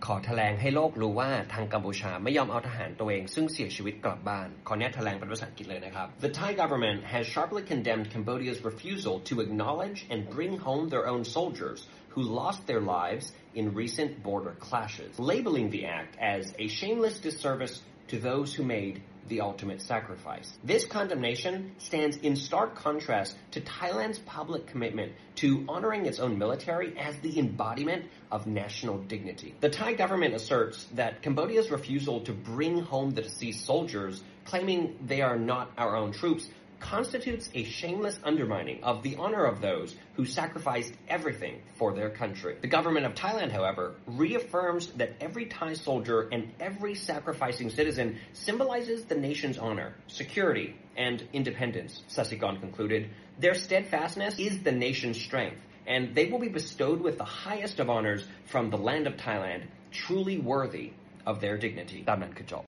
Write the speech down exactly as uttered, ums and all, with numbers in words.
ขอแถลงให้โลกรู้ว่าทางกัมพูชาไม่ยอมเอาทหารตัวเองซึ่งเสียชีวิตกลับบ้านขอแนะแถลงเป็นภาษาอังกฤษเลยนะครับ The Thai government has sharply condemned Cambodia's refusal to acknowledge and bring home their own soldiers who lost their lives in recent border clashes, labeling the act as a shameless disservice to those who made the ultimate sacrifice. This condemnation stands in stark contrast to Thailand's public commitment to honoring its own military as the embodiment of national dignity. The Thai government asserts that Cambodia's refusal to bring home the deceased soldiers, claiming they are not our own troops, constitutes a shameless undermining of the honor of those who sacrificed everything for their country. The government of Thailand, however, reaffirms that every Thai soldier and every sacrificing citizen symbolizes the nation's honor, security, and independence, Sasikon concluded. Their steadfastness is the nation's strength, and they will be bestowed with the highest of honors from the land of Thailand, truly worthy of their dignity. ตามนั้นคือจบ